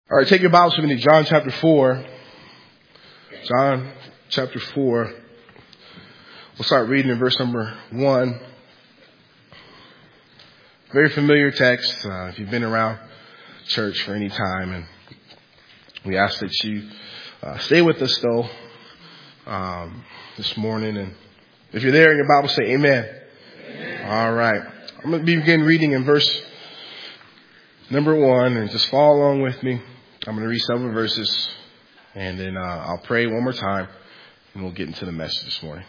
All right, take your Bibles with me to John chapter 4. John chapter 4. We'll start reading in verse number 1. Very familiar text if you've been around church for any time. And we ask that you stay with us, though, this morning. And if you're there in your Bible, say amen. Amen. All right. I'm going to begin reading in verse number 1, and just follow along with me. I'm going to read several verses, and then I'll pray one more time, and we'll get into the message this morning.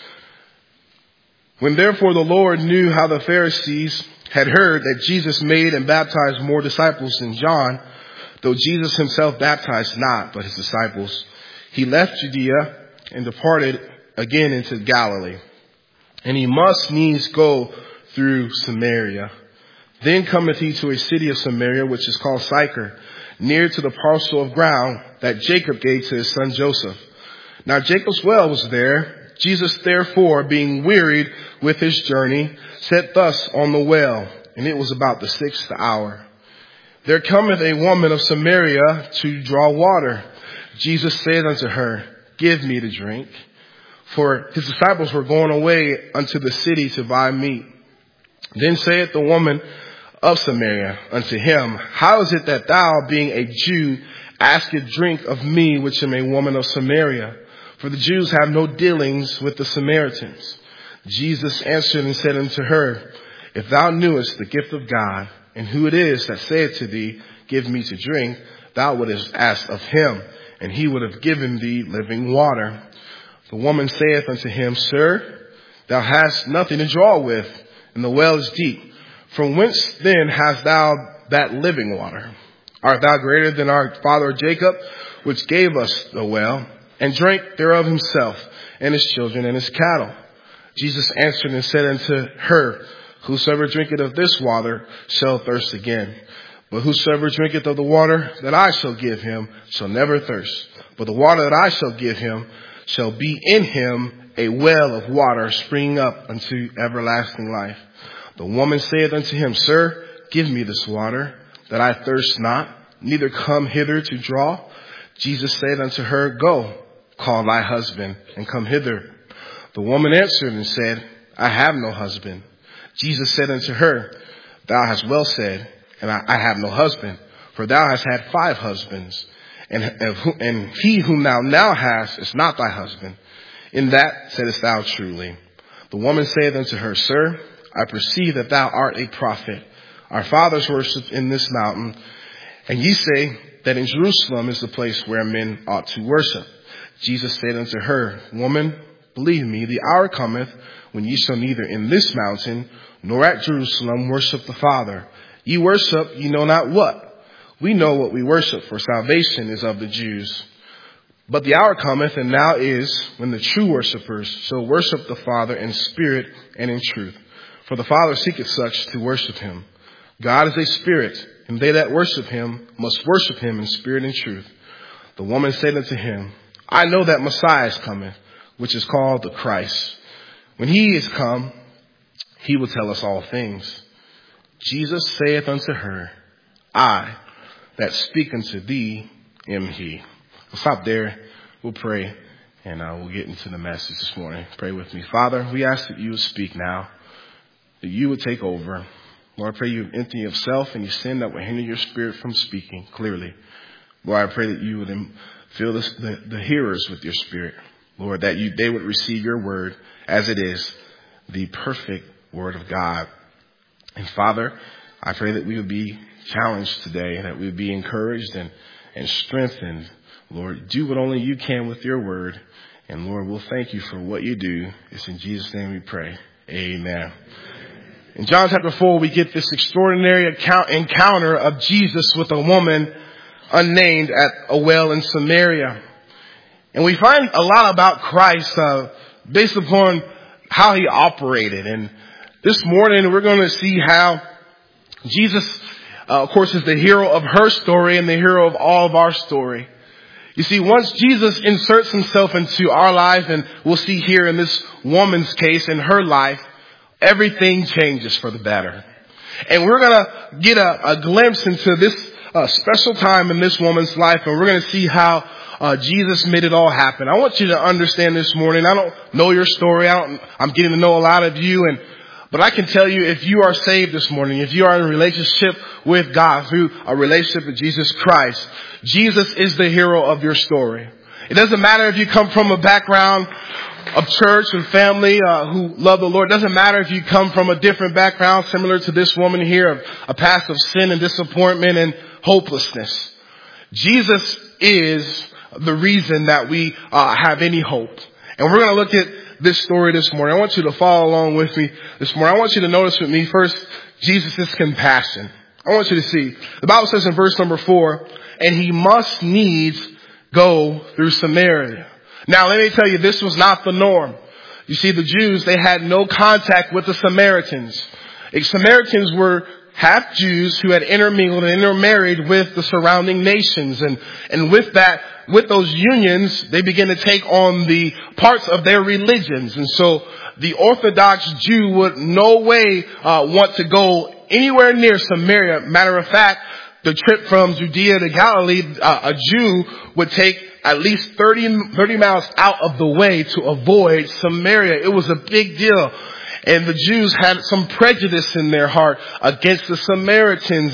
When therefore the Lord knew how the Pharisees had heard that Jesus made and baptized more disciples than John, though Jesus himself baptized not, but his disciples, he left Judea and departed again into Galilee. And he must needs go through Samaria. Then cometh he to a city of Samaria, which is called Sychar, near to the parcel of ground that Jacob gave to his son Joseph. Now Jacob's well was there. Jesus therefore, being wearied with his journey, sat thus on the well, and it was about the 6th hour. There cometh a woman of Samaria to draw water. Jesus said unto her, Give me to drink. For his disciples were going away unto the city to buy meat. Then saith the woman of Samaria unto him, How is it that thou, being a Jew, askest drink of me, which am a woman of Samaria? For the Jews have no dealings with the Samaritans. Jesus answered and said unto her, If thou knewest the gift of God, and who it is that saith to thee, Give me to drink, thou wouldest ask of him, and he would have given thee living water. The woman saith unto him, Sir, thou hast nothing to draw with, and the well is deep. From whence then hast thou that living water? Art thou greater than our father Jacob, which gave us the well, and drank thereof himself, and his children, and his cattle? Jesus answered and said unto her, Whosoever drinketh of this water shall thirst again. But whosoever drinketh of the water that I shall give him shall never thirst. But the water that I shall give him shall be in him a well of water springing up unto everlasting life. The woman saith unto him, Sir, give me this water, that I thirst not, neither come hither to draw. Jesus said unto her, Go, call thy husband, and come hither. The woman answered and said, I have no husband. Jesus said unto her, Thou hast well said, and I have no husband, for thou hast had 5 husbands, and he whom thou now hast is not thy husband. In that saidest thou truly. The woman saith unto her, Sir, I perceive that thou art a prophet. Our fathers worshipped in this mountain, and ye say that in Jerusalem is the place where men ought to worship. Jesus said unto her, Woman, believe me, the hour cometh when ye shall neither in this mountain nor at Jerusalem worship the Father. Ye worship ye know not what. We know what we worship, for salvation is of the Jews. But the hour cometh, and now is, when the true worshippers shall worship the Father in spirit and in truth. For the Father seeketh such to worship him. God is a spirit, and they that worship him must worship him in spirit and truth. The woman said unto him, I know that Messiah is coming, which is called the Christ. When he is come, he will tell us all things. Jesus saith unto her, I that speak unto thee am he. We'll stop there. We'll pray, and we'll get into the message this morning. Pray with me. Father, we ask that you would speak now, that you would take over. Lord, I pray you would empty yourself and you sin that would hinder your spirit from speaking clearly. Lord, I pray that you would fill the hearers with your spirit. Lord, that they would receive your word as it is, the perfect word of God. And Father, I pray that we would be challenged today, that we would be encouraged and strengthened. Lord, do what only you can with your word. And Lord, we'll thank you for what you do. It's in Jesus' name we pray. Amen. In John chapter 4, we get this extraordinary encounter of Jesus with a woman unnamed at a well in Samaria. And we find a lot about Christ based upon how he operated. And this morning, we're going to see how Jesus, of course, is the hero of her story and the hero of all of our story. You see, once Jesus inserts himself into our lives, and we'll see here in this woman's case, in her life, everything changes for the better. And we're going to get a glimpse into this a special time in this woman's life, and we're going to see how Jesus made it all happen. I want you to understand this morning. I don't know your story. I'm getting to know a lot of you, but I can tell you, if you are saved this morning, if you are in a relationship with God through a relationship with Jesus Christ, Jesus is the hero of your story. It doesn't matter if you come from a background of church and family who love the Lord. It doesn't matter if you come from a different background similar to this woman here, of a past of sin and disappointment and hopelessness. Jesus is the reason that we have any hope. And we're going to look at this story this morning. I want you to follow along with me this morning. I want you to notice with me first Jesus' compassion. I want you to see. The Bible says in verse number 4, and he must needs go through Samaria. Now let me tell you, this was not the norm. You see, the Jews, they had no contact with the Samaritans. Samaritans were half Jews who had intermingled and intermarried with the surrounding nations. And with that, with those unions, they began to take on the parts of their religions. And so the Orthodox Jew would no way want to go anywhere near Samaria. Matter of fact, the trip from Judea to Galilee, a Jew would take at least 30 miles out of the way to avoid Samaria. It was a big deal. And the Jews had some prejudice in their heart against the Samaritans.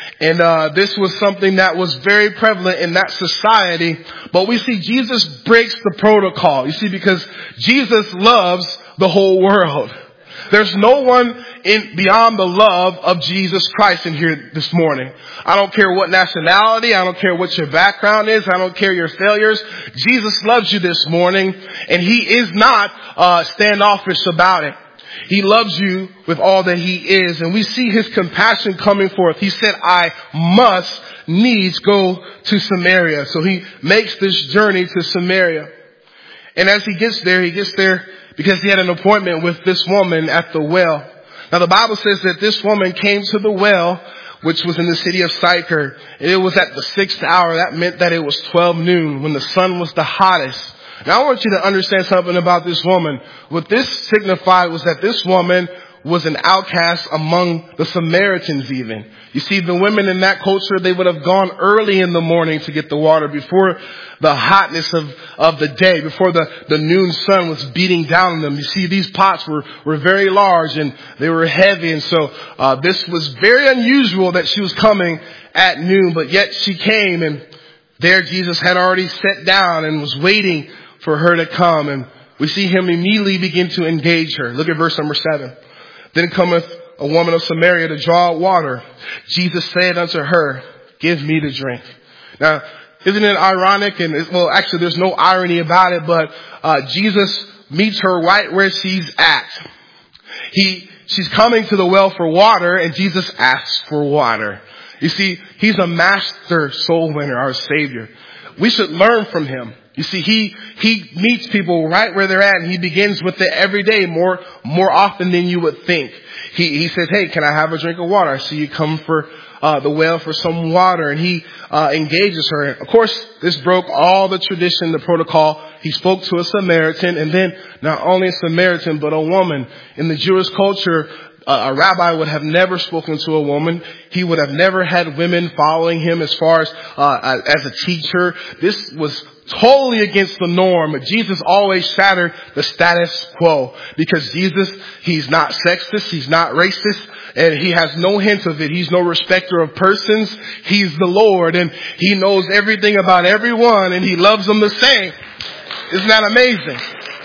And this was something that was very prevalent in that society. But we see Jesus breaks the protocol. You see, because Jesus loves the whole world. There's no one beyond the love of Jesus Christ in here this morning. I don't care what nationality. I don't care what your background is. I don't care your failures. Jesus loves you this morning, and he is not standoffish about it. He loves you with all that he is, and we see his compassion coming forth. He said, I must needs go to Samaria. So he makes this journey to Samaria. And as he gets there because he had an appointment with this woman at the well. Now the Bible says that this woman came to the well, which was in the city of Sychar. And it was at the 6th hour. That meant that it was 12 noon when the sun was the hottest. Now I want you to understand something about this woman. What this signified was that this woman was an outcast among the Samaritans even. You see, the women in that culture, they would have gone early in the morning to get the water before the hotness of the day, before the noon sun was beating down on them. You see, these pots were very large and they were heavy. And so this was very unusual that she was coming at noon, but yet she came, and there Jesus had already sat down and was waiting for her to come. And we see him immediately begin to engage her. Look at verse number 7. Then cometh a woman of Samaria to draw water. Jesus said unto her, give me to drink. Now, isn't it ironic? And well, actually there's no irony about it, but Jesus meets her right where she's at. She's coming to the well for water, and Jesus asks for water. You see, he's a master soul winner, our Savior. We should learn from him. You see, he meets people right where they're at, and he begins with the everyday more often than you would think. He says, hey, can I have a drink of water? I see you come for the well for some water, and he engages her. Of course, this broke all the tradition, the protocol. He spoke to a Samaritan, and then not only a Samaritan, but a woman. In the Jewish culture, a rabbi would have never spoken to a woman. He would have never had women following him as far as a teacher. This was totally against the norm. But Jesus always shattered the status quo, because Jesus, he's not sexist, he's not racist, and he has no hint of it. He's no respecter of persons. He's the Lord, and he knows everything about everyone, and he loves them the same. Isn't that amazing?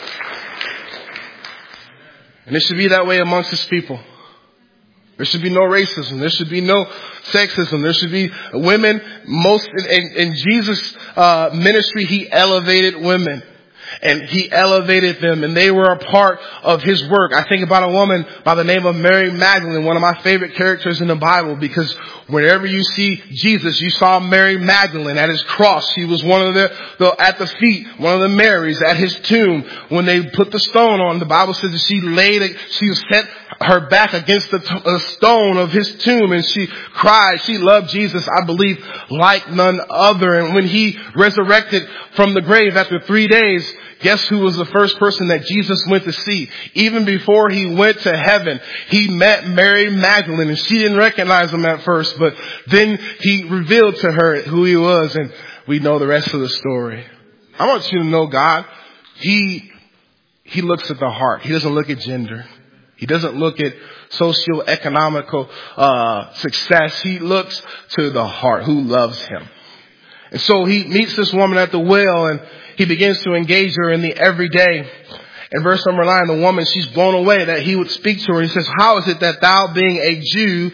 And it should be that way amongst his people. There should be no racism. There should be no sexism. There should be women. In Jesus' ministry, he elevated women. And he elevated them, and they were a part of his work. I think about a woman by the name of Mary Magdalene, one of my favorite characters in the Bible, because whenever you see Jesus, you saw Mary Magdalene at his cross. She was one of at the feet, one of the Marys at his tomb. When they put the stone on, the Bible says that she was set her back against the stone of his tomb, and she cried. She loved Jesus, I believe, like none other. And when he resurrected from the grave after 3 days, guess who was the first person that Jesus went to see? Even before he went to heaven, he met Mary Magdalene, and she didn't recognize him at first, but then he revealed to her who he was, and we know the rest of the story. I want you to know God, He looks at the heart. He doesn't look at gender. He doesn't look at socio-economical success. He looks to the heart, who loves him. And so he meets this woman at the well, and he begins to engage her in the everyday. In verse number 9, the woman, she's blown away that he would speak to her. He says, how is it that thou, being a Jew,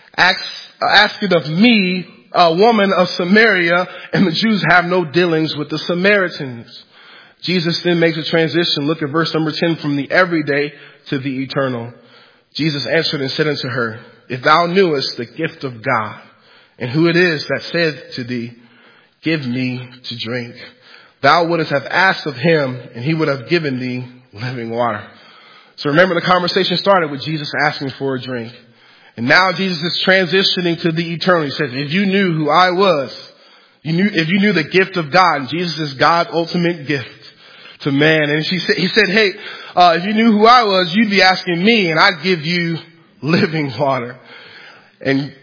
askest of me, a woman of Samaria, and the Jews have no dealings with the Samaritans? Jesus then makes a transition. Look at verse number 10, from the everyday to the eternal. Jesus answered and said unto her, if thou knewest the gift of God, and who it is that said to thee, give me to drink, thou wouldest have asked of him, and he would have given thee living water. So remember, the conversation started with Jesus asking for a drink. And now Jesus is transitioning to the eternal. He says, if you knew who I was, if you knew the gift of God, and Jesus is God's ultimate gift to man. And he said, hey, if you knew who I was, you'd be asking me, and I'd give you living water. And,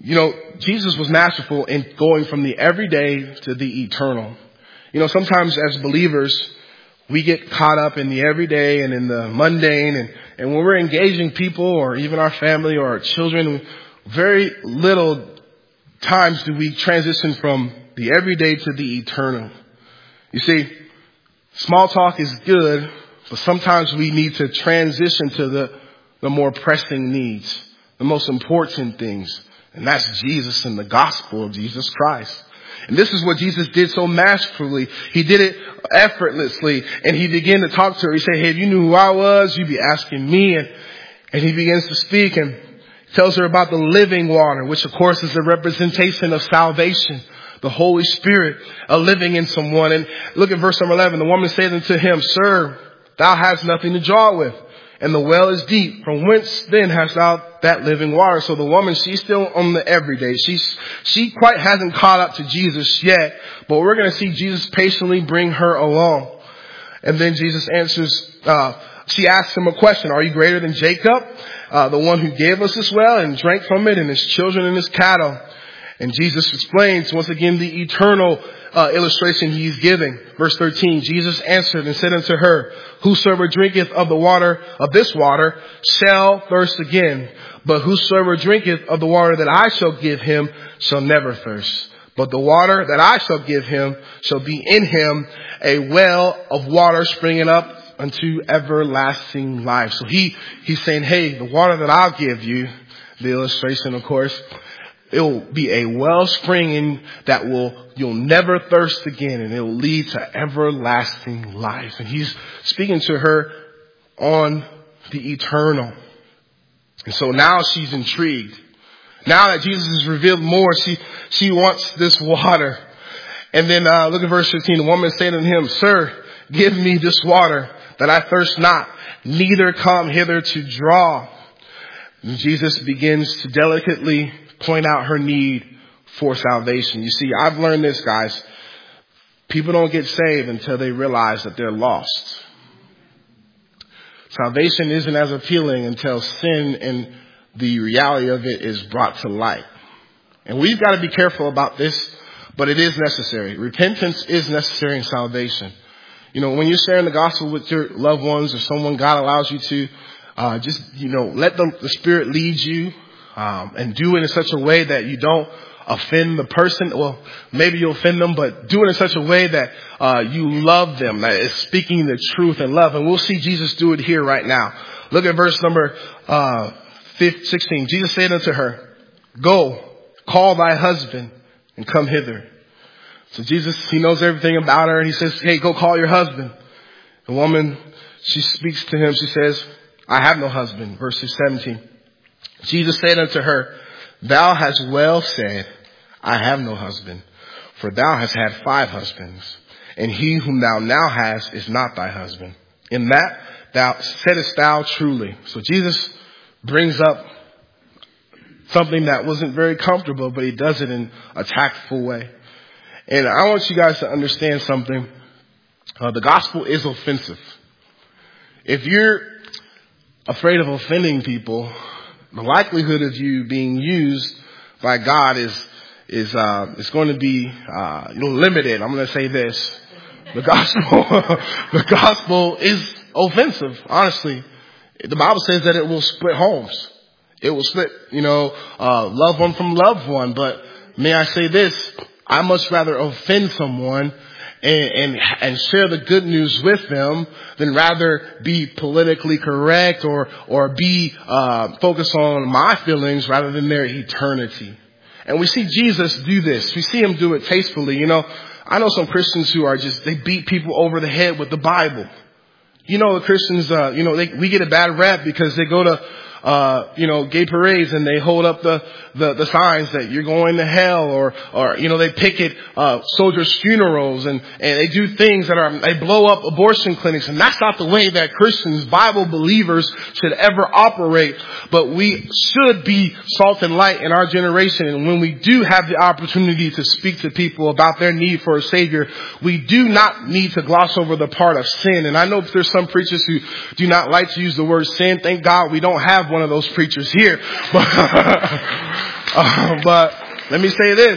Jesus was masterful in going from the everyday to the eternal. Sometimes as believers, we get caught up in the everyday and in the mundane. And when we're engaging people, or even our family or our children, very little times do we transition from the everyday to the eternal. You see, small talk is good, but sometimes we need to transition to the more pressing needs, the most important things. And that's Jesus and the gospel of Jesus Christ. And this is what Jesus did so masterfully. He did it effortlessly. And he began to talk to her. He said, hey, if you knew who I was, you'd be asking me. And he begins to speak and tells her about the living water, which of course is a representation of salvation. The Holy Spirit living in someone. And look at verse number 11. The woman said unto him, sir, thou hast nothing to draw with, and the well is deep. From whence then hast thou that living water? So the woman, she's still on the everyday. She quite hasn't caught up to Jesus yet, but we're going to see Jesus patiently bring her along. And then Jesus answers, she asks him a question. Are you greater than Jacob, the one who gave us this well and drank from it, and his children and his cattle? And Jesus explains once again the eternal illustration he's giving. Verse 13, Jesus answered and said unto her, whosoever drinketh of the water of this water shall thirst again. But whosoever drinketh of the water that I shall give him shall never thirst. But the water that I shall give him shall be in him a well of water springing up unto everlasting life. So he's saying, hey, the water that I'll give you, the illustration, of course, it will be a wellspring that you'll never thirst again, and it will lead to everlasting life. And he's speaking to her on the eternal. And so now she's intrigued. Now that Jesus has revealed more, she wants this water. And then look at verse 15. The woman said unto him, sir, give me this water that I thirst not, neither come hither to draw. And Jesus begins to delicately point out her need for salvation. You see, I've learned this, guys. People don't get saved until they realize that they're lost. Salvation isn't as appealing until sin and the reality of it is brought to light. And we've got to be careful about this, but it is necessary. Repentance is necessary in salvation. When you're sharing the gospel with your loved ones or someone God allows you to, let the Spirit lead you. And do it in such a way that you don't offend the person. Well, maybe you'll offend them, but do it in such a way that you love them, that is speaking the truth in love. And we'll see Jesus do it here right now. Look at verse number 16. Jesus said unto her, go, call thy husband and come hither. So Jesus, he knows everything about her, and he says, hey, go call your husband. The woman, she speaks to him. She says, I have no husband. Verse 17. Jesus said unto her, thou hast well said, I have no husband, for thou hast had 5 husbands, and he whom thou now hast is not thy husband. In that thou saidest thou truly. So Jesus brings up something that wasn't very comfortable, but he does it in a tactful way. And I want you guys to understand something. The gospel is offensive. If you're afraid of offending people, the likelihood of you being used by God is going to be limited. I'm going to say this: the gospel is offensive. Honestly, the Bible says that it will split homes. It will split, loved one from loved one. But may I say this: I much rather offend someone and share the good news with them than rather be politically correct or be focused on my feelings rather than their eternity. And we see Jesus do this. We see him do it tastefully. I know some Christians who are they beat people over the head with the Bible. The Christians, we get a bad rap because they go to gay parades and they hold up the signs that you're going to hell or they picket soldiers' funerals and they do things they blow up abortion clinics. And that's not the way that Christians, Bible believers, should ever operate. But we should be salt and light in our generation. And when we do have the opportunity to speak to people about their need for a Savior, we do not need to gloss over the part of sin. And I know there's some preachers who do not like to use the word sin. Thank God we don't have one of those preachers here. But let me say this.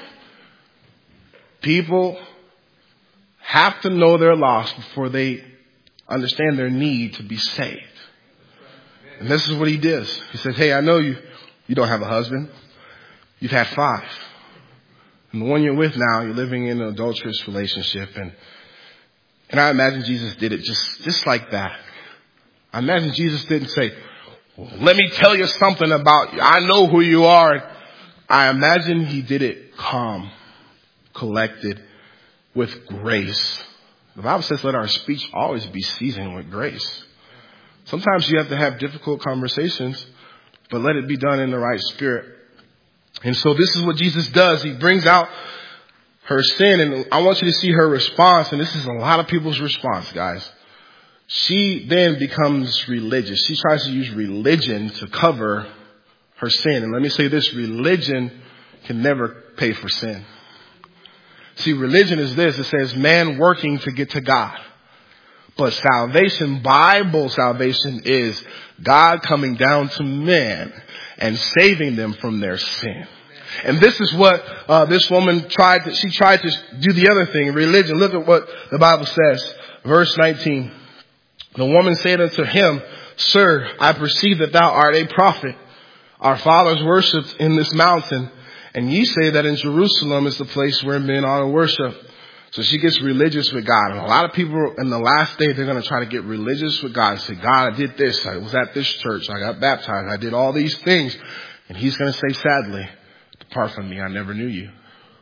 People have to know they're lost before they understand their need to be saved. And this is what he does. He says, hey, I know you don't have a husband. You've had 5. And the one you're with now, you're living in an adulterous relationship. And I imagine Jesus did it just like that. I imagine Jesus didn't say, let me tell you something about you. I know who you are. I imagine he did it calm, collected, with grace. The Bible says let our speech always be seasoned with grace. Sometimes you have to have difficult conversations, but let it be done in the right spirit. And so this is what Jesus does. He brings out her sin, and I want you to see her response. And this is a lot of people's response, guys. She then becomes religious. She tries to use religion to cover her sin. And let me say this: religion can never pay for sin. See, religion is this. It says man working to get to God. But salvation, Bible salvation, is God coming down to man and saving them from their sin. And this is what this woman tried to do the other thing, religion. Look at what the Bible says. Verse 19. The woman said unto him, Sir, I perceive that thou art a prophet. Our fathers worshipped in this mountain, and ye say that in Jerusalem is the place where men ought to worship. So she gets religious with God. And a lot of people in the last day, they're going to try to get religious with God and say, God, I did this. I was at this church. I got baptized. I did all these things. And he's going to say, sadly, depart from me. I never knew you.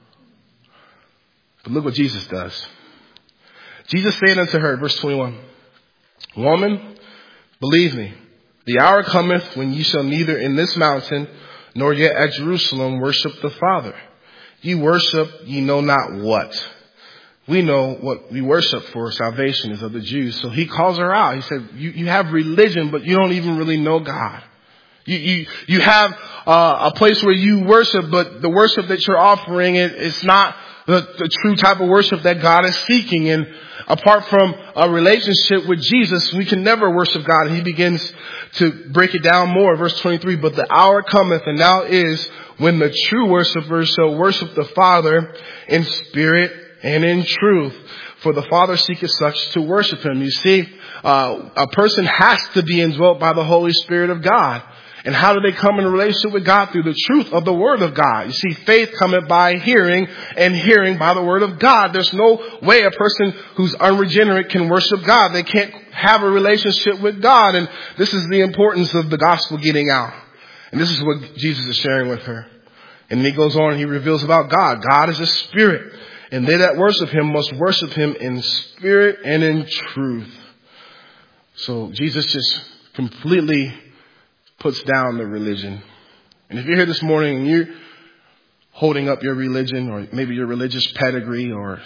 But look what Jesus does. Jesus said unto her, verse 21, Woman, believe me, the hour cometh when ye shall neither in this mountain nor yet at Jerusalem worship the Father. Ye worship ye know not what. We know what we worship, for salvation is of the Jews. So he calls her out. He said, you have religion, but you don't even really know God. You have a place where you worship, but the worship that you're offering is not the true type of worship that God is seeking. And apart from a relationship with Jesus, we can never worship God. And he begins to break it down more. Verse 23, but the hour cometh, and now is, when the true worshipers shall worship the Father in spirit and in truth. For the Father seeketh such to worship him. You see, a person has to be indwelt by the Holy Spirit of God. And how do they come in a relationship with God? Through the truth of the Word of God. You see, faith cometh by hearing, and hearing by the Word of God. There's no way a person who's unregenerate can worship God. They can't have a relationship with God. And this is the importance of the gospel getting out. And this is what Jesus is sharing with her. And he goes on and he reveals about God. God is a spirit, and they that worship him must worship him in spirit and in truth. So Jesus just completely puts down the religion. And if you're here this morning and you're holding up your religion, or maybe your religious pedigree, or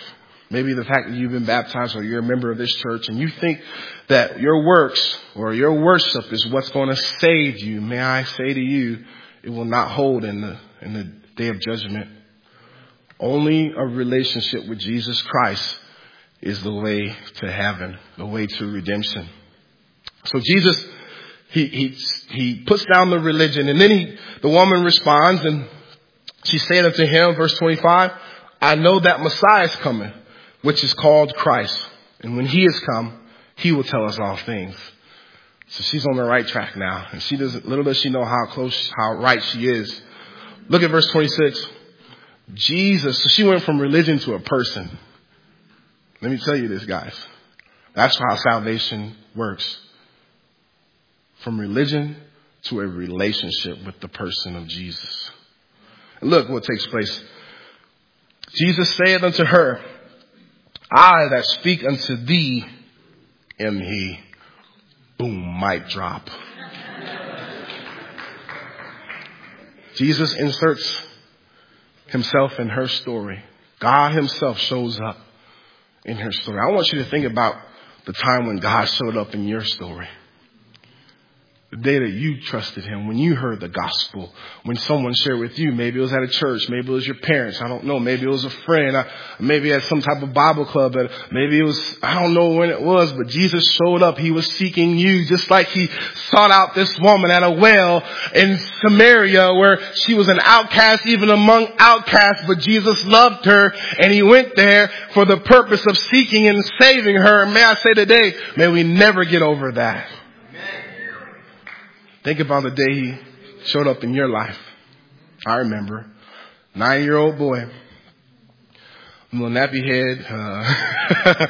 Maybe the fact that you've been baptized or you're a member of this church and you think that your works or your worship is what's going to save you. May I say to you, it will not hold in the day of judgment. Only a relationship with Jesus Christ is the way to heaven, the way to redemption. So Jesus, he puts down the religion, and then the woman responds, and she said unto him, verse 25, I know that Messiah is coming, which is called Christ. And when he is come, he will tell us all things. So she's on the right track now. And little does she know how right she is. Look at verse 26. Jesus, so she went from religion to a person. Let me tell you this, guys. That's how salvation works. From religion to a relationship with the person of Jesus. And look what takes place. Jesus saith unto her, I that speak unto thee am he. Boom, mic drop. Jesus inserts himself in her story. God himself shows up in her story. I want you to think about the time when God showed up in your story. The day that you trusted him, when you heard the gospel, when someone shared with you, maybe it was at a church, maybe it was your parents, I don't know, maybe it was a friend, maybe at some type of Bible club, maybe it was, I don't know when it was, but Jesus showed up. He was seeking you, just like he sought out this woman at a well in Samaria where she was an outcast even among outcasts, but Jesus loved her and he went there for the purpose of seeking and saving her. And may I say today, may we never get over that. Think about the day he showed up in your life. I remember, 9-year-old boy, little nappy head.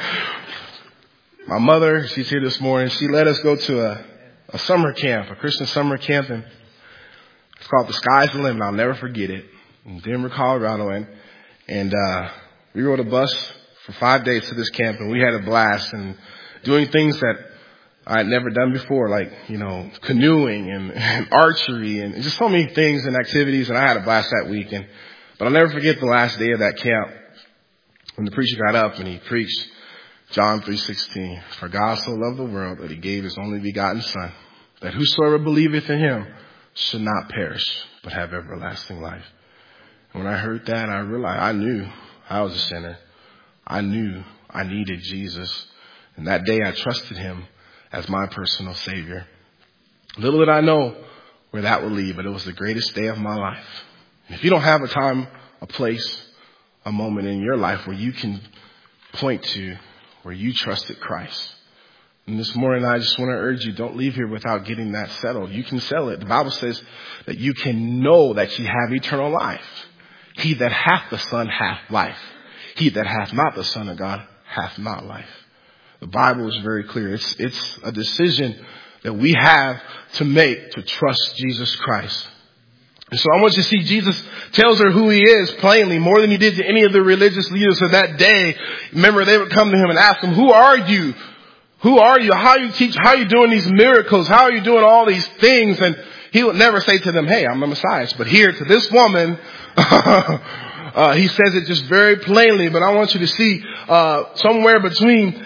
My mother, she's here this morning. She let us go to a summer camp, a Christian summer camp, and it's called The Sky's the Limit. I'll never forget it. In Denver, Colorado, and we rode a bus for 5 days to this camp, and we had a blast and doing things that I had never done before, like, canoeing and archery and just so many things and activities. And I had a blast that weekend. But I'll never forget the last day of that camp when the preacher got up and he preached John 3:16. For God so loved the world that he gave his only begotten Son, that whosoever believeth in him should not perish, but have everlasting life. And when I heard that, I realized I knew I was a sinner. I knew I needed Jesus. And that day I trusted him as my personal Savior. Little did I know where that would lead, but it was the greatest day of my life. And if you don't have a time, a place, a moment in your life where you can point to where you trusted Christ, and this morning I just want to urge you, don't leave here without getting that settled. You can settle it. The Bible says that you can know that you have eternal life. He that hath the Son hath life. He that hath not the Son of God hath not life. The Bible is very clear. It's a decision that we have to make to trust Jesus Christ. And so I want you to see Jesus tells her who he is plainly, more than he did to any of the religious leaders of that day. Remember, they would come to him and ask him, who are you? Who are you? How you teach? How are you doing these miracles? How are you doing all these things? And he would never say to them, hey, I'm the Messiah. But here to this woman, he says it just very plainly, but I want you to see somewhere between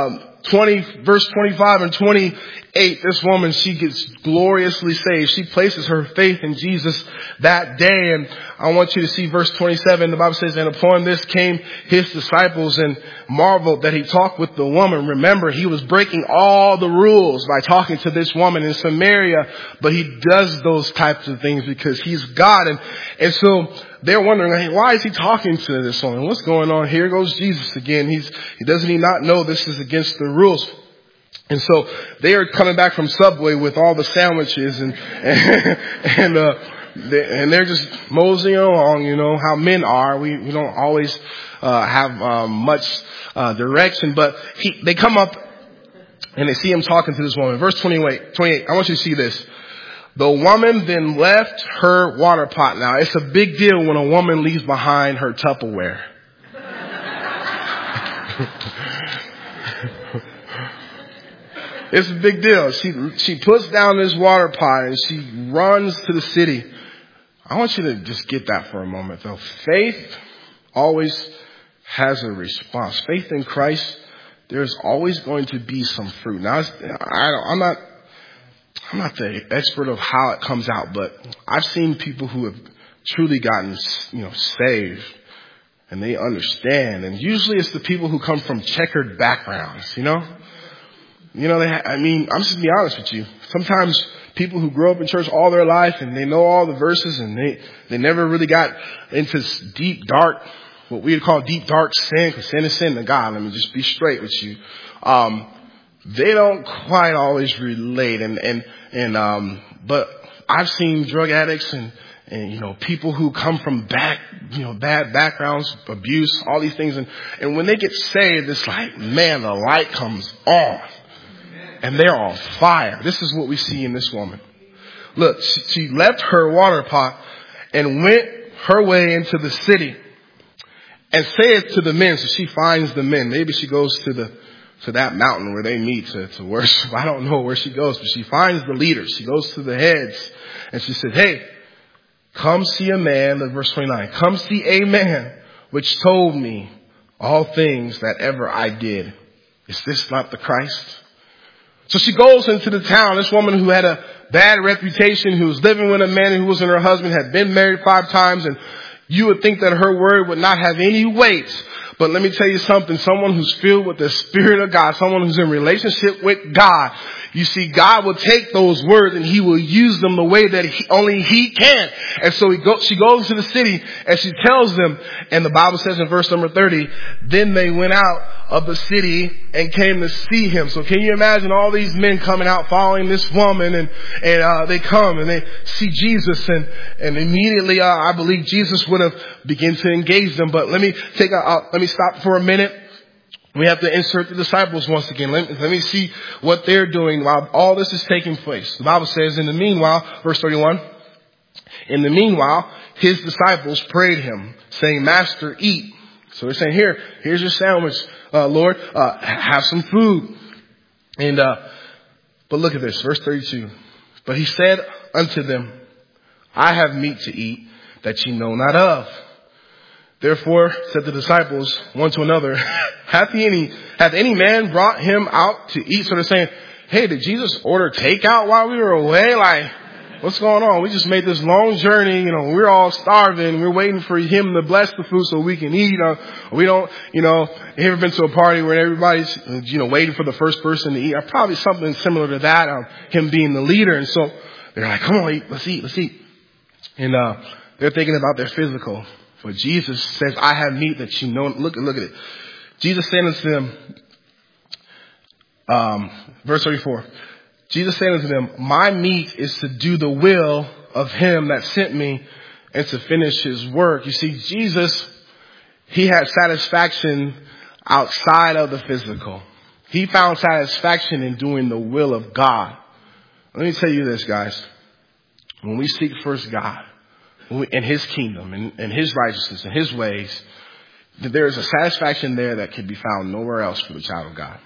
verse 25 and 28, this woman, she gets gloriously saved. She places her faith in Jesus that day. And I want you to see verse 27. The Bible says, and upon this came his disciples and marveled that he talked with the woman. Remember, he was breaking all the rules by talking to this woman in Samaria, but he does those types of things because he's God. And so they're wondering, hey, why is he talking to this woman? What's going on? Here goes Jesus again. Doesn't he not know this is against the rules? And so they are coming back from Subway with all the sandwiches and they're just moseying along, how men are. We don't always have much direction, but they come up and they see him talking to this woman. Verse 28, I want you to see this. The woman then left her water pot. Now, it's a big deal when a woman leaves behind her Tupperware. It's a big deal. She puts down this water pot and she runs to the city. I want you to just get that for a moment, though. Faith always has a response. Faith in Christ, there's always going to be some fruit. Now, I'm not the expert of how it comes out, but I've seen people who have truly gotten, saved, and they understand. And usually it's the people who come from checkered backgrounds, I'm just going to be honest with you. Sometimes people who grow up in church all their life and they know all the verses and they never really got into deep, dark, what we would call deep, dark sin, because sin is sin to God. Let me just be straight with you. They don't quite always relate. But I've seen drug addicts and people who come from bad backgrounds, abuse, all these things. And when they get saved, it's like, man, the light comes on and they're on fire. This is what we see in this woman. Look, she left her water pot and went her way into the city and said to the men. So she finds the men. Maybe she goes to that mountain where they meet to worship. I don't know where she goes, but she finds the leaders. She goes to the heads and she said, hey, come see a man, verse 29, come see a man which told me all things that ever I did. Is this not the Christ? So she goes into the town. This woman who had a bad reputation, who was living with a man who wasn't her husband, had been married 5 times, and you would think that her word would not have any weight. But let me tell you something, someone who's filled with the Spirit of God, someone who's in relationship with God, you see, God will take those words and He will use them the way that only He can. And so she goes to the city and she tells them, and the Bible says in verse number 30, then they went out of the city and came to see Him. So can you imagine all these men coming out following this woman, and they come and they see Jesus, and immediately I believe Jesus would have begun to engage them. But let me stop for a minute. We have to insert the disciples once again. Let me see what they're doing while all this is taking place. The Bible says, in the meanwhile, verse 31, in the meanwhile, His disciples prayed Him, saying, Master, eat. So they're saying, here's your sandwich, Lord, have some food. But look at this, verse 32. But He said unto them, I have meat to eat that ye know not of. Therefore said the disciples one to another, hath any man brought Him out to eat? So they're saying, hey, did Jesus order takeout while we were away? Like, what's going on? We just made this long journey. We're all starving. We're waiting for Him to bless the food so we can eat. We don't, you ever been to a party where everybody's, waiting for the first person to eat? Probably something similar to that, Him being the leader. And so they're like, come on, eat. Let's eat. And, they're thinking about their physical. But Jesus says, I have meat that you know. Look at it. Jesus said unto them, verse 34, Jesus said unto them, my meat is to do the will of Him that sent me and to finish His work. You see, Jesus, He had satisfaction outside of the physical. He found satisfaction in doing the will of God. Let me tell you this, guys. When we seek first God, in His kingdom, and His righteousness, and His ways, that there is a satisfaction there that can be found nowhere else for the child of God.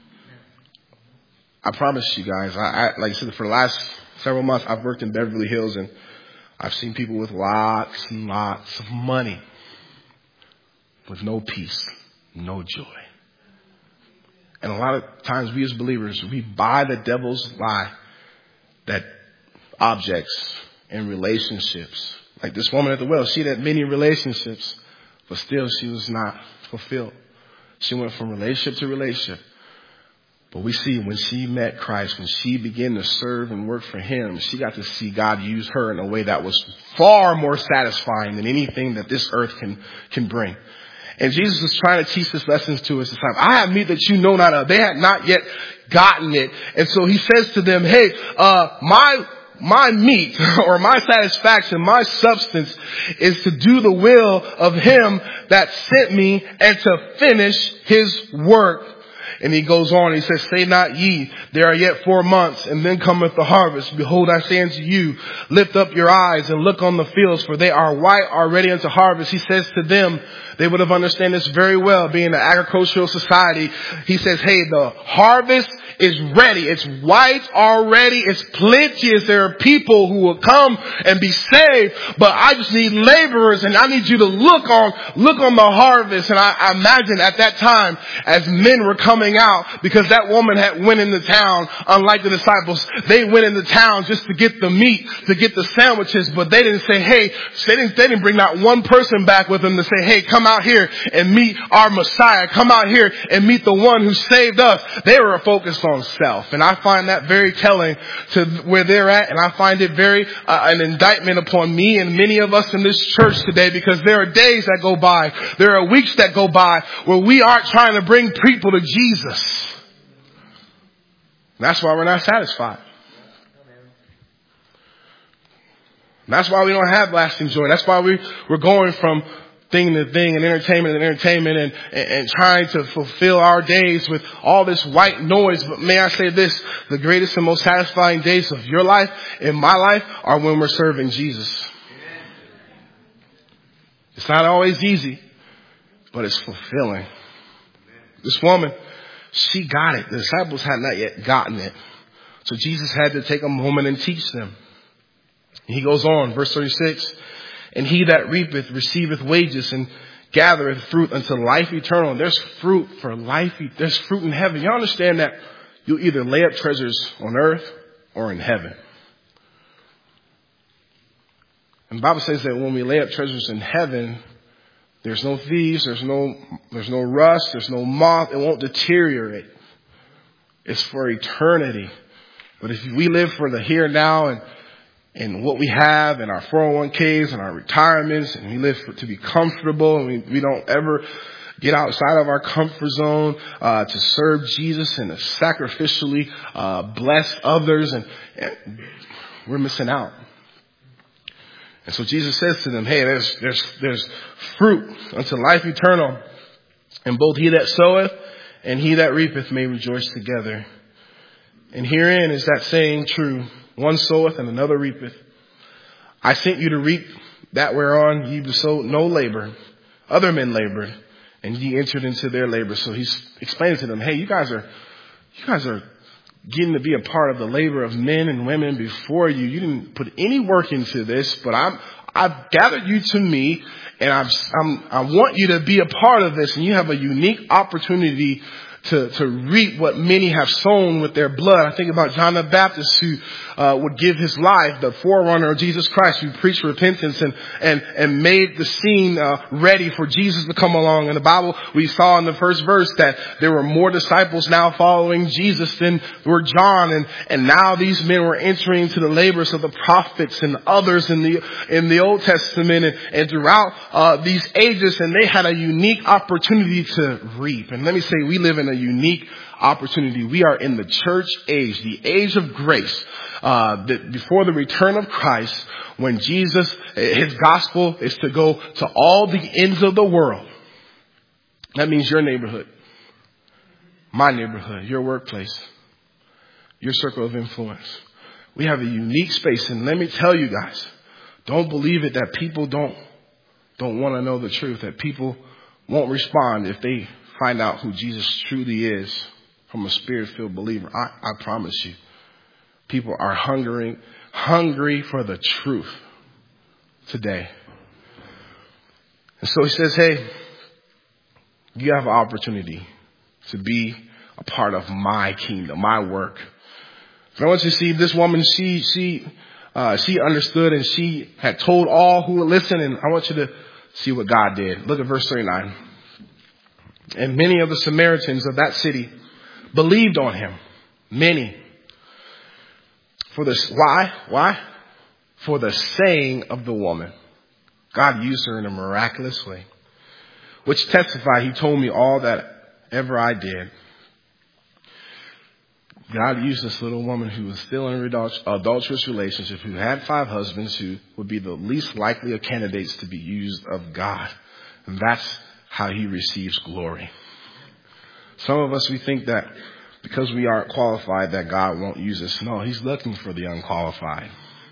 I promise you guys, I like I said, for the last several months, I've worked in Beverly Hills, and I've seen people with lots and lots of money, with no peace, no joy. And a lot of times we as believers, we buy the devil's lie that objects and relationships, like this woman at the well, she had many relationships, but still she was not fulfilled. She went from relationship to relationship. But we see when she met Christ, when she began to serve and work for Him, she got to see God use her in a way that was far more satisfying than anything that this earth can bring. And Jesus is trying to teach this lessons to His disciples. I have meat that you know not of. They had not yet gotten it. And so He says to them, hey, my meat or my satisfaction, my substance is to do the will of Him that sent me and to finish His work. And He goes on, He says, say not ye, there are yet 4 months, and then cometh the harvest. Behold, I say unto you, lift up your eyes and look on the fields, for they are white already unto harvest. He says to them, they would have understood this very well, being an agricultural society. He says, hey, the harvest is ready. It's white already. It's plenteous. There are people who will come and be saved, but I just need laborers, and I need you to look on the harvest. And I imagine at that time, as men were coming out, because that woman had went into town, unlike the disciples, they went into town just to get the meat, to get the sandwiches, but they didn't say, hey, they didn't bring not one person back with them to say, hey, come out here and meet our Messiah. Come out here and meet the one who saved us. They were focused on self. And I find that very telling to where they're at. And I find it very an indictment upon me and many of us in this church today, because there are days that go by, there are weeks that go by where we aren't trying to bring people to Jesus. That's why we're not satisfied. That's why we don't have lasting joy. That's why we're going from thing to thing and entertainment and trying to fulfill our days with all this white noise. But may I say this, the greatest and most satisfying days of your life and my life are when we're serving Jesus. It's not always easy, but it's fulfilling. This woman, she got it. The disciples had not yet gotten it. So Jesus had to take a moment and teach them. He goes on, verse 36, and he that reapeth receiveth wages and gathereth fruit unto life eternal. There's fruit for life. There's fruit in heaven. You understand that you'll either lay up treasures on earth or in heaven. And the Bible says that when we lay up treasures in heaven, there's no thieves, there's no rust, there's no moth. It won't deteriorate. It's for eternity. But if we live for the here and now and what we have and our 401ks and our retirements, and we live to be comfortable, and we don't ever get outside of our comfort zone to serve Jesus and to sacrificially bless others, and we're missing out. And so Jesus says to them, hey, there's fruit unto life eternal, and both he that soweth and he that reapeth may rejoice together. And herein is that saying true, one soweth and another reapeth. I sent you to reap that whereon ye bestowed no labor. Other men labored, and ye entered into their labor. So he's explaining to them, hey, you guys are getting to be a part of the labor of men and women before you. You didn't put any work into this, but I've gathered you to me, and I want you to be a part of this. And you have a unique opportunity to reap what many have sown with their blood. I think about John the Baptist, who would give his life, the forerunner of Jesus Christ, who preached repentance and made the scene ready for Jesus to come along. In the Bible, we saw in the first verse that there were more disciples now following Jesus than were John, and now these men were entering into the labors of the prophets and others in the Old Testament and throughout these ages, and they had a unique opportunity to reap. And let me say, we live in a unique opportunity. We are in the church age, the age of grace, before the return of Christ, when Jesus, his gospel is to go to all the ends of the world. That means your neighborhood, my neighborhood, your workplace, your circle of influence. We have a unique space, and let me tell you guys, don't believe it that people don't want to know the truth, that people won't respond if they find out who Jesus truly is from a spirit-filled believer. I promise you, people are hungry for the truth today. And so he says, hey, you have an opportunity to be a part of my kingdom, my work. So I want you to see this woman, she understood, and she had told all who would listen, and I want you to see what God did. Look at verse 39. And many of the Samaritans of that city believed on him. Many. Why? For the saying of the woman. God used her in a miraculous way, which testified, he told me all that ever I did. God used this little woman who was still in an adulterous relationship, who had 5 husbands, who would be the least likely of candidates to be used of God. And that's how he receives glory. Some of us, we think that because we aren't qualified that God won't use us. No, he's looking for the unqualified.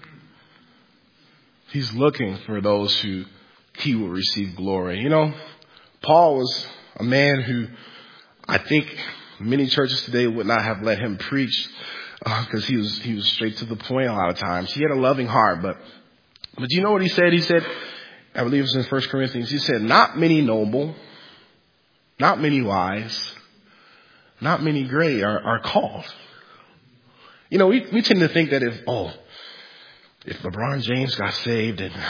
He's looking for those who he will receive glory. You know, Paul was a man who I think Many churches today would not have let him preach because he was straight to the point a lot of times. He had a loving heart, but you know what he said? He said, I believe it's in 1 Corinthians, he said, not many noble, not many wise, not many great are called. You know, we tend to think that if LeBron James got saved and,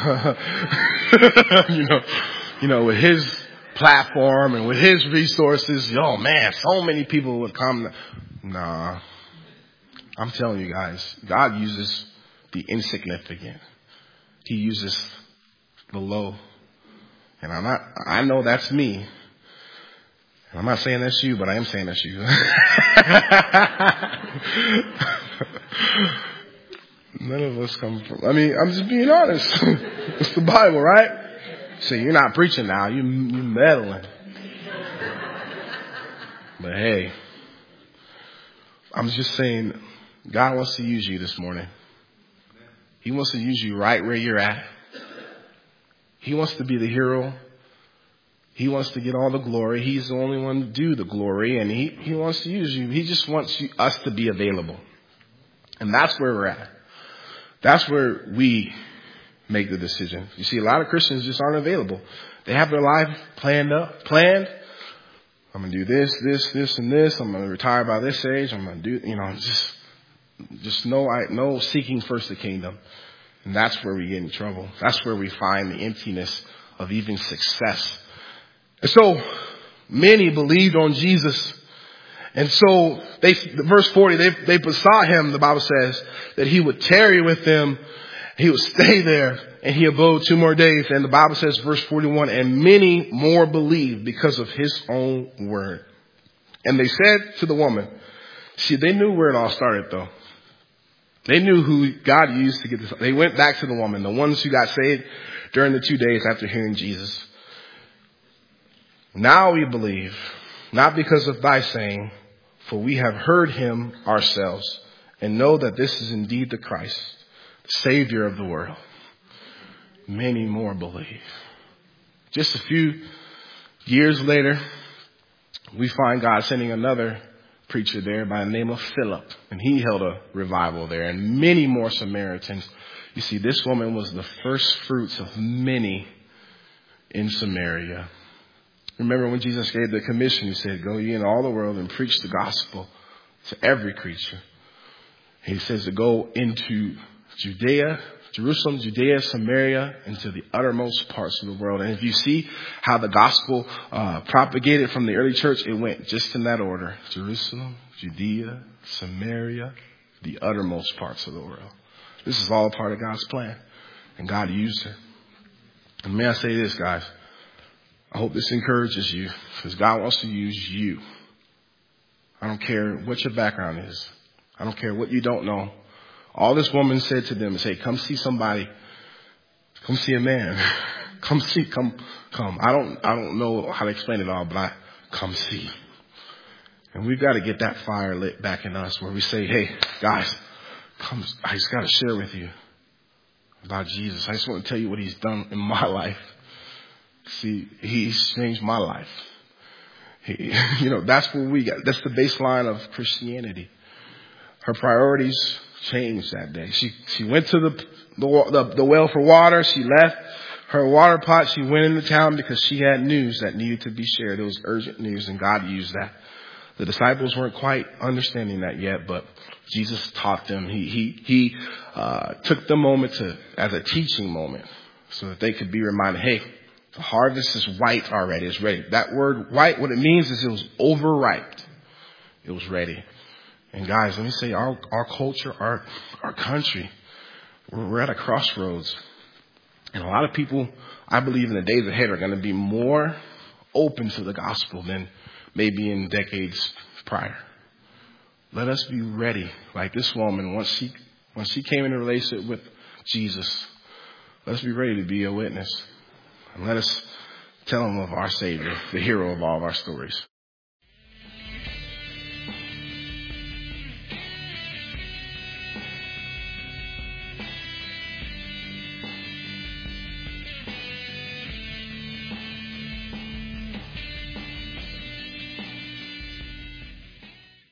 you know, with his platform and with his resources, oh man, so many people would come. Nah, I'm telling you guys, God uses the insignificant. He uses the low. And I know that's me. I'm not saying that's you, but I am saying that's you. None of us come from, I'm just being honest. It's the Bible, right? So you're not preaching now, you're meddling. But hey, I'm just saying, God wants to use you this morning. He wants to use you right where you're at. He wants to be the hero. He wants to get all the glory. He's the only one to do the glory, and he wants to use you. He just wants us to be available. And that's where we're at. That's where we make the decision. You see, a lot of Christians just aren't available. They have their life planned. I'm going to do this, and this. I'm going to retire by this age. I'm going to do, just no seeking first the kingdom. And that's where we get in trouble. That's where we find the emptiness of even success. And so many believed on Jesus. And so verse 40, they besought him, the Bible says, that he would tarry with them. He would stay there, and he abode 2 more days. And the Bible says, verse 41, and many more believed because of his own word. And they said to the woman, see, they knew where it all started though. They knew who God used to get this. They went back to the woman, the ones who got saved during the 2 days after hearing Jesus. Now we believe, not because of thy saying, for we have heard him ourselves and know that this is indeed the Christ, the Savior of the world. Many more believe. Just a few years later, we find God sending another preacher there by the name of Philip, and he held a revival there, and many more Samaritans. You see, this woman was the first fruits of many in Samaria. Remember when Jesus gave the commission, he said, go ye into all the world and preach the gospel to every creature. He says to go into Jerusalem, Judea, Samaria, and to the uttermost parts of the world. And if you see how the gospel propagated from the early church, it went just in that order. Jerusalem, Judea, Samaria, the uttermost parts of the world. This is all a part of God's plan. And God used it. And may I say this, guys. I hope this encourages you, because God wants to use you. I don't care what your background is. I don't care what you don't know. All this woman said to them is, hey, come see somebody. Come see a man. Come. I don't know how to explain it all, but come see. And we've got to get that fire lit back in us where we say, hey, guys, come. I just got to share with you about Jesus. I just want to tell you what he's done in my life. See, he's changed my life. That's what we got. That's the baseline of Christianity. Her priorities changed that day. She went to the well for water. She left her water pot. She went into town because she had news that needed to be shared. It was urgent news, and God used that. The disciples weren't quite understanding that yet, but Jesus taught them. He took the moment as a teaching moment so that they could be reminded, hey, the harvest is white already. It's ready. That word white, what it means is it was overripe. It was ready. And guys, let me say, our culture, our country, we're at a crossroads. And a lot of people, I believe, in the days ahead are going to be more open to the gospel than maybe in decades prior. Let us be ready. Like this woman, once she came into a relationship with Jesus, let's be ready to be a witness. And let us tell them of our Savior, the hero of all of our stories.